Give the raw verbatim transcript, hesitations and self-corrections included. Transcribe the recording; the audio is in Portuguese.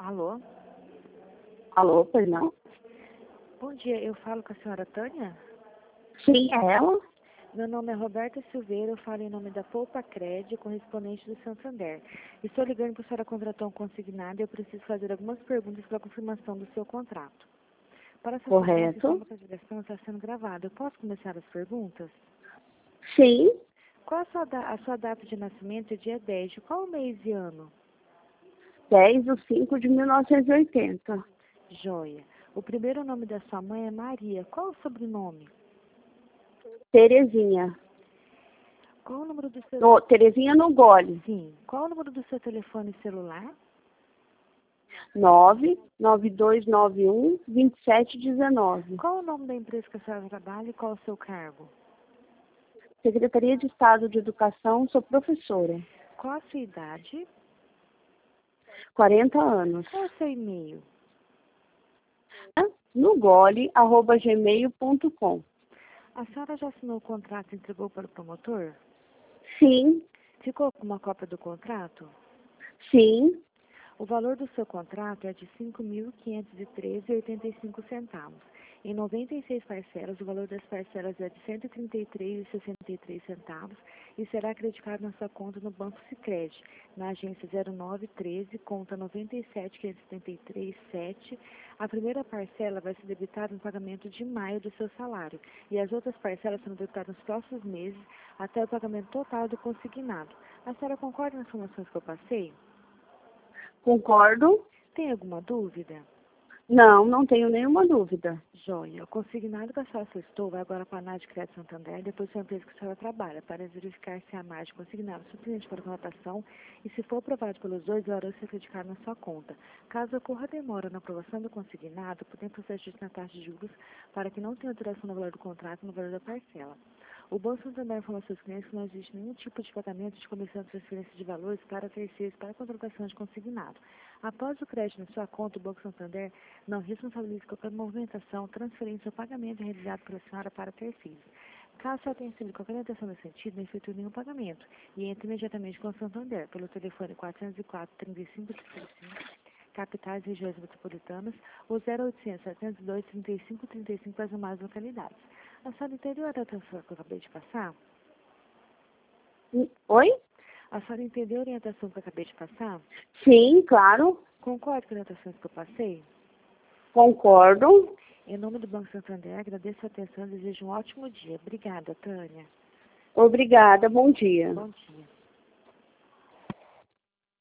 Alô? Alô, pois não? Bom dia, eu falo com a senhora Tânia? Sim, é ela? Meu nome é Roberta Silveira, eu falo em nome da Poupa Cred, correspondente do Santander. Estou ligando para a senhora contratar um consignado e eu preciso fazer algumas perguntas para a confirmação do seu contrato. Para essa Correto. a direção está sendo gravada. Eu posso começar as perguntas? Sim, Qual a sua, da- a sua data de nascimento? É dia dez. De qual mês e ano? dez de cinco de mil novecentos e oitenta. Joia. O primeiro nome da sua mãe é Maria. Qual o sobrenome? Terezinha. Qual o número do seu... No, Terezinha no gole. Sim. Qual o número do seu telefone celular? nove nove dois nove um, dois sete um nove. Qual o nome da empresa que a senhora trabalha e qual o seu cargo? Secretaria de Estado de Educação, sou professora. Qual a sua idade? quarenta anos. Qual o seu e-mail? No gole, arroba gmail ponto com. A senhora já assinou o contrato e entregou para o promotor? Sim, Ficou com uma cópia do contrato? sim, O valor do seu contrato é de cinco mil quinhentos e treze reais e oitenta e cinco centavos. Em noventa e seis parcelas, o valor das parcelas é de cento e trinta e três reais e sessenta e três centavos e será acreditado na sua conta no Banco Sicredi, na agência zero nove treze, conta noventa e sete mil quinhentos e setenta e três sete. A primeira parcela vai ser debitada no pagamento de maio do seu salário e as outras parcelas serão debitadas nos próximos meses até o pagamento total do consignado. A senhora concorda nas informações que eu passei? concordo. Tem alguma dúvida? Não, não tenho nenhuma dúvida. Joia. O consignado que a senhora solicitou vai agora para a ANAD Crédito Santander, depois para a empresa que a senhora trabalha, para verificar se a ANAD consignado é suficiente para a contratação e, se for aprovado pelos dois, o valor ser acreditado na sua conta. Caso ocorra demora na aprovação do consignado, podemos proceder na taxa de juros para que não tenha alteração no valor do contrato e no valor da parcela. O Banco Santander informa aos seus clientes que não existe nenhum tipo de pagamento de comissão de transferência de valores para terceiros para a contratação de consignado. Após o crédito na sua conta, o Banco Santander não responsabiliza qualquer movimentação, transferência ou pagamento realizado pela senhora para terceiros. Caso a senhora tenha recebido qualquer orientação nesse sentido, não efetue nenhum pagamento e entre imediatamente com o Santander pelo telefone quatrocentos e quatro, trinta e cinco, trinta e cinco, capitais e regiões metropolitanas, ou zero oitocentos, setecentos e dois, trinta e cinco, trinta e cinco para as demais localidades. A senhora entendeu a orientação que eu acabei de passar? Oi? A senhora entendeu a orientação que eu acabei de passar? Sim, claro. Concorda com as orientações que eu passei? Concordo. Em nome do Banco Santander, agradeço a atenção e desejo um ótimo dia. Obrigada, Tânia. Obrigada, bom dia. Bom dia.